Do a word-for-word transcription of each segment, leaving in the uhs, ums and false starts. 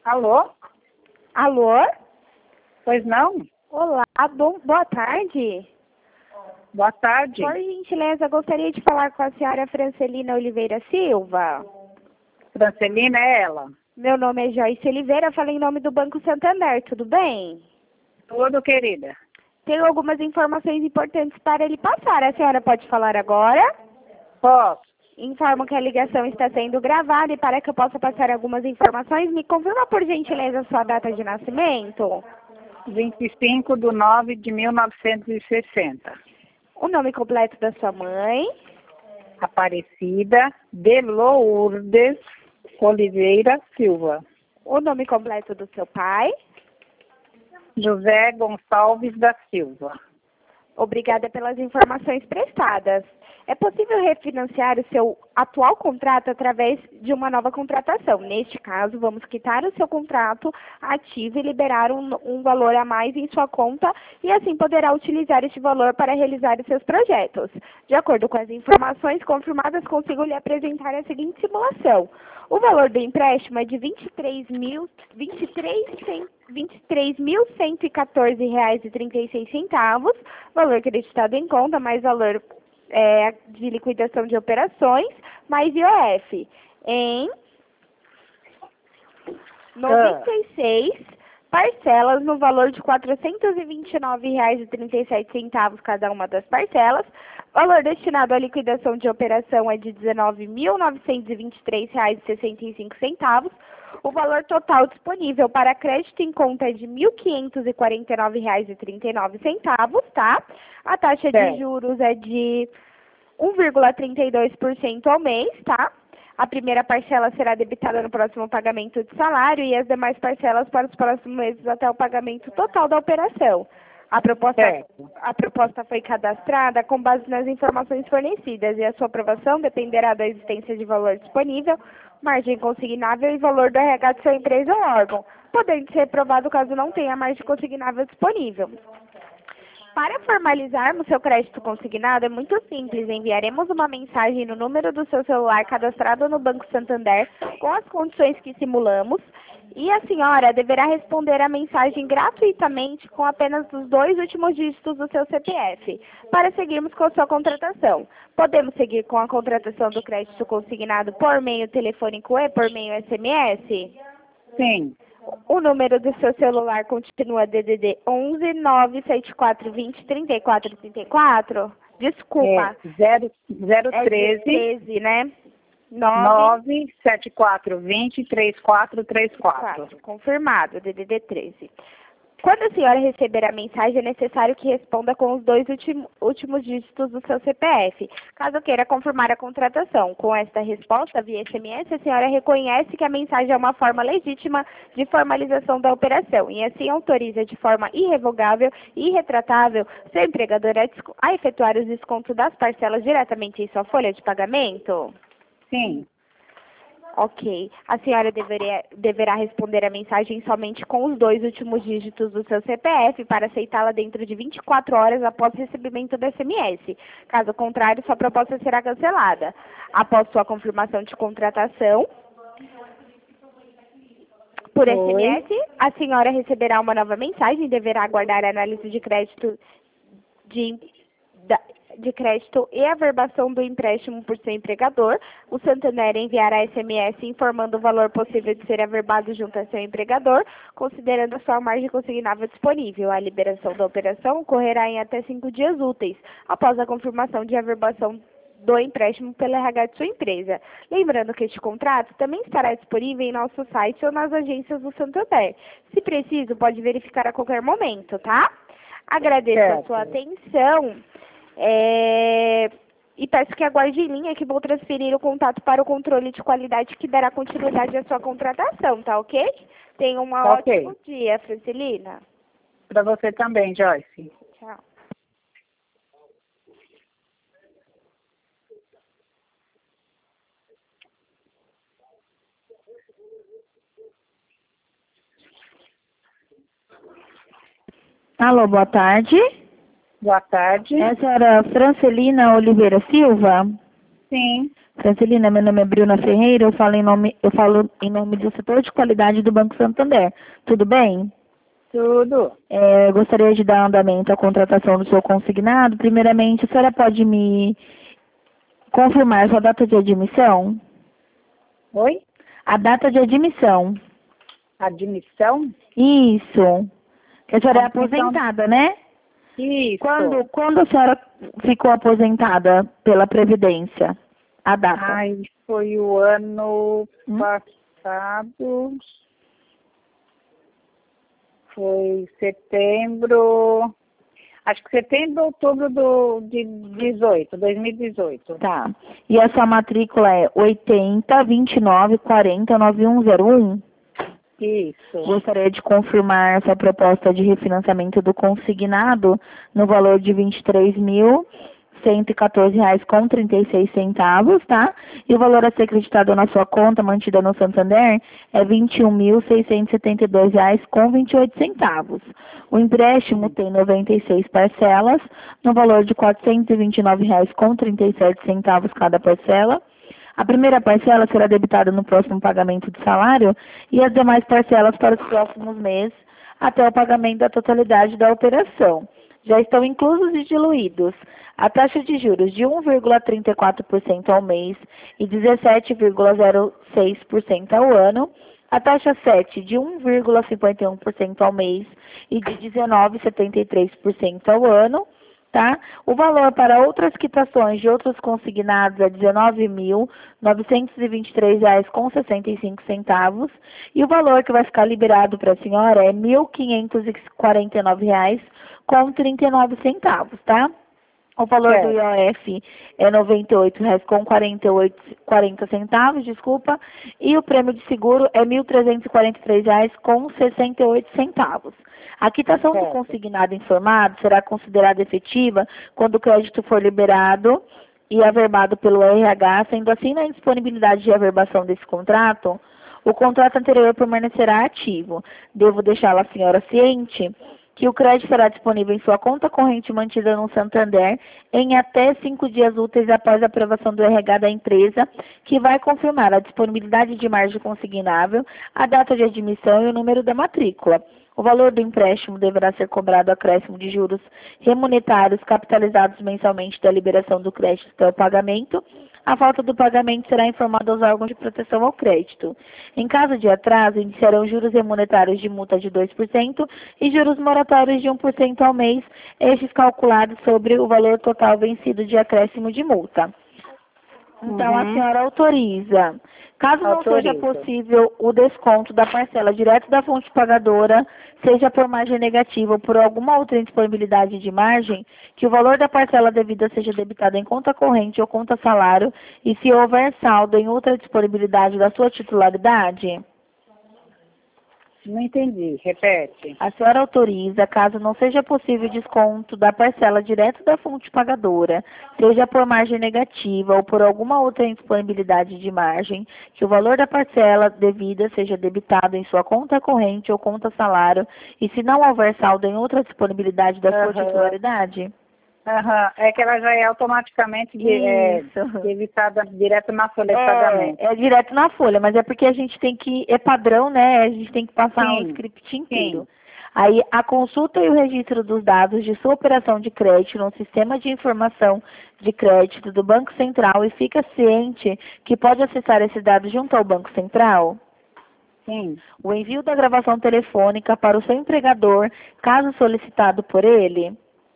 Alô? Alô? Pois não? Olá, bom, boa tarde. Boa tarde. Por gentileza, gostaria de falar com a senhora Francelina Oliveira Silva. Francelina é ela. Meu nome é Joyce Oliveira, falo em nome do Banco Santander, tudo bem? Tudo, querida. Tenho algumas informações importantes para lhe passar. A senhora pode falar agora? Posso. Informo que a ligação está sendo gravada e para que eu possa passar algumas informações, me confirma por gentileza a sua data de nascimento. vinte e cinco de nove de mil novecentos e sessenta. O nome completo da sua mãe. Aparecida de Lourdes Oliveira Silva. O nome completo do seu pai. José Gonçalves da Silva. Obrigada pelas informações prestadas. É possível refinanciar o seu atual contrato através de uma nova contratação. Neste caso, vamos quitar o seu contrato ativo e liberar um, um valor a mais em sua conta e assim poderá utilizar este valor para realizar os seus projetos. De acordo com as informações confirmadas, consigo lhe apresentar a seguinte simulação. O valor do empréstimo é de vinte e três mil, vinte e três mil cento e quatorze reais e trinta e seis centavos, valor creditado em conta, mais valor é, de liquidação de operações, mais I O F, em noventa e seis parcelas no valor de quatrocentos e vinte e nove reais e trinta e sete centavos cada uma das parcelas. Valor destinado à liquidação de operação é de dezenove mil novecentos e vinte e três reais e sessenta e cinco centavos. O valor total disponível para crédito em conta é de mil quinhentos e quarenta e nove reais e trinta e nove centavos, tá? A taxa de Certo. juros é de um vírgula trinta e dois por cento ao mês, tá? A primeira parcela será debitada no próximo pagamento de salário e as demais parcelas para os próximos meses até o pagamento total da operação. A proposta, Certo. a proposta foi cadastrada com base nas informações fornecidas e a sua aprovação dependerá da existência de valor disponível, margem consignável e valor do R H de sua empresa ou órgão, podendo ser reprovado caso não tenha margem consignável disponível. Para formalizarmos seu crédito consignado é muito simples. Enviaremos uma mensagem no número do seu celular cadastrado no Banco Santander com as condições que simulamos e a senhora deverá responder a mensagem gratuitamente com apenas os dois últimos dígitos do seu C P F para seguirmos com a sua contratação. Podemos seguir com a contratação do crédito consignado por meio telefônico e por meio S M S? Sim. O número do seu celular continua D D D onze nove sete quatro vinte trinta e quatro trinta e quatro? Desculpa. É zero, zero É treze, treze, né? nove nove sete quatro vinte três quatro três quatro. Confirmado, D D D treze. Quando a senhora receber a mensagem, é necessário que responda com os dois últimos, últimos dígitos do seu C P F, caso queira confirmar a contratação. Com esta resposta via S M S, a senhora reconhece que a mensagem é uma forma legítima de formalização da operação e assim autoriza de forma irrevogável e irretratável seu empregador a, a efetuar os descontos das parcelas diretamente em sua folha de pagamento? Sim. Ok. A senhora deveria, deverá responder a mensagem somente com os dois últimos dígitos do seu C P F para aceitá-la dentro de vinte e quatro horas após o recebimento do S M S. Caso contrário, sua proposta será cancelada. Após sua confirmação de contratação por S M S, a senhora receberá uma nova mensagem e deverá aguardar a análise de crédito de... Da, de crédito e averbação do empréstimo por seu empregador. O Santander enviará S M S informando o valor possível de ser averbado junto a seu empregador, considerando a sua margem consignável disponível. A liberação da operação ocorrerá em até cinco dias úteis, após a confirmação de averbação do empréstimo pela R H de sua empresa. Lembrando que este contrato também estará disponível em nosso site ou nas agências do Santander. Se preciso, pode verificar a qualquer momento, tá? Agradeço Certo. a sua atenção. É... E peço que aguarde em linha que vou transferir o contato para o controle de qualidade que dará continuidade à sua contratação, tá ok? Tenha um Tá ok. ótimo dia, Francelina. Para você também, Joyce. Tchau. Alô, boa tarde. Boa tarde. É a senhora Francelina Oliveira Silva? Sim, Francelina, meu nome é Bruna Ferreira, eu falo em nome, eu falo em nome do setor de qualidade do Banco Santander. Tudo bem? tudo. É, eu gostaria de dar andamento à contratação do seu consignado. Primeiramente, a senhora pode me confirmar sua data de admissão? Oi? A data de admissão. Admissão? Isso. Que a senhora é Admissão. aposentada, né? Isso. Quando, quando a senhora ficou aposentada pela Previdência? A data? Ai, foi o ano Hum? passado. Foi setembro. Acho que setembro, outubro do, de dezoito, dois mil e dezoito. Tá. E a sua matrícula é oitenta, vinte e nove, quarenta, noventa e um zero um? Isso. Gostaria de confirmar sua proposta de refinanciamento do consignado no valor de vinte e três mil cento e quatorze reais com trinta e seis centavos, tá? E o valor a ser acreditado na sua conta mantida no Santander é vinte e um mil seiscentos e setenta e dois reais com vinte e oito centavos. O empréstimo tem noventa e seis parcelas no valor de quatrocentos e vinte e nove reais com trinta e sete centavos cada parcela. A primeira parcela será debitada no próximo pagamento do salário e as demais parcelas para os próximos meses até o pagamento da totalidade da operação. Já estão inclusos e diluídos a taxa de juros de um vírgula trinta e quatro por cento ao mês e dezessete vírgula zero seis por cento ao ano, a taxa sete de um vírgula cinquenta e um por cento ao mês e de dezenove vírgula setenta e três por cento ao ano, tá? O valor para outras quitações de outros consignados é dezenove mil novecentos e vinte e três reais com sessenta e cinco centavos e o valor que vai ficar liberado para a senhora é mil quinhentos e quarenta e nove reais com trinta e nove centavos, tá? O valor Certo. do I O F é noventa e oito reais com quarenta e oito, quarenta centavos, desculpa, e o prêmio de seguro é mil trezentos e quarenta e três reais com sessenta e oito centavos. A quitação do Certo. consignado informado será considerada efetiva quando o crédito for liberado e averbado pelo R H, sendo assim, na indisponibilidade de averbação desse contrato, o contrato anterior permanecerá ativo. Devo deixá-la a senhora ciente que o crédito será disponível em sua conta corrente mantida no Santander em até cinco dias úteis após a aprovação do R H da empresa, que vai confirmar a disponibilidade de margem consignável, a data de admissão e o número da matrícula. O valor do empréstimo deverá ser cobrado acréscimo de juros remuneratários capitalizados mensalmente da liberação do crédito até o pagamento. A falta do pagamento será informada aos órgãos de proteção ao crédito. Em caso de atraso, iniciarão juros remuneratários de multa de dois por cento e juros moratórios de um por cento ao mês, estes calculados sobre o valor total vencido de acréscimo de multa. Então, Uhum. a senhora autoriza. Caso não seja Autorizo. possível o desconto da parcela direto da fonte pagadora, seja por margem negativa ou por alguma outra indisponibilidade de margem, que o valor da parcela devida seja debitado em conta corrente ou conta salário e se houver saldo em outra disponibilidade da sua titularidade? Não entendi. Repete. A senhora autoriza, caso não seja possível desconto da parcela direto da fonte pagadora, seja por margem negativa ou por alguma outra indisponibilidade de margem, que o valor da parcela devida seja debitado em sua conta corrente ou conta salário, e se não houver saldo em outra disponibilidade da sua Aham. titularidade? Aham. É que ela já é automaticamente de, é, Isso. debitada direto na folha de pagamento. É, é direto na folha, mas é porque a gente tem que, é padrão, né? A gente tem que passar Sim. um script inteiro. Aí, a consulta e o registro dos dados de sua operação de crédito no sistema de informação de crédito do Banco Central e fica ciente que pode acessar esses dados junto ao Banco Central? Sim. O envio da gravação telefônica para o seu empregador, caso solicitado por ele?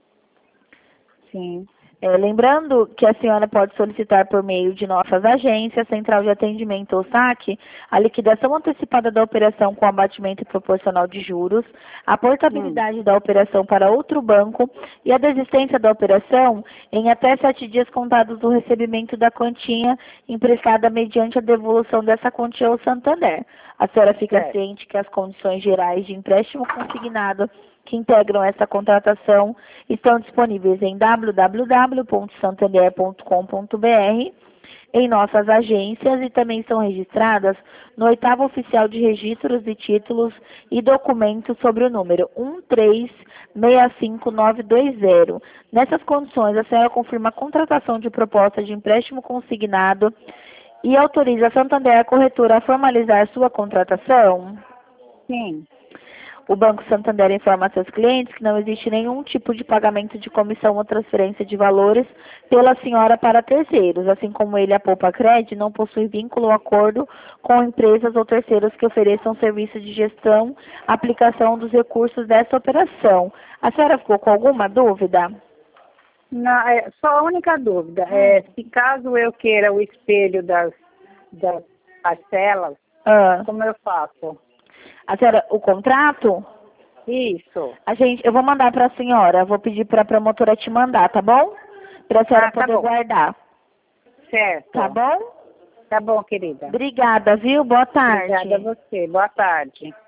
Sim. É, lembrando que a senhora pode solicitar por meio de nossas agências, Central de Atendimento ou SAC, a liquidação antecipada da operação com abatimento proporcional de juros, a portabilidade hum. da operação para outro banco e a desistência da operação em até sete dias contados do recebimento da quantia emprestada mediante a devolução dessa quantia ao Santander. A senhora fica É. ciente que as condições gerais de empréstimo consignado que integram essa contratação estão disponíveis em w w w ponto santander ponto com ponto b r em nossas agências e também são registradas no oitavo oficial de registros de títulos e documentos sobre o número um três seis cinco nove dois zero. Nessas condições, a senhora confirma a contratação de proposta de empréstimo consignado e autoriza a Santander a corretora a formalizar sua contratação? Sim. O Banco Santander informa a seus clientes que não existe nenhum tipo de pagamento de comissão ou transferência de valores pela senhora para terceiros, assim como ele, a Poupa Cred, não possui vínculo ou acordo com empresas ou terceiros que ofereçam serviço de gestão, aplicação dos recursos dessa operação. A senhora ficou com alguma dúvida? Não, é, só a única dúvida é se caso eu queira o espelho das, das parcelas, Ah. como eu faço? A senhora, o contrato? Isso. A gente, eu vou mandar para a senhora, vou pedir para a promotora te mandar, tá bom? Para a senhora Ah, tá poder bom. guardar. Certo. Tá bom? Tá bom, querida. Obrigada, viu? Boa tarde. Obrigada a você. Boa tarde.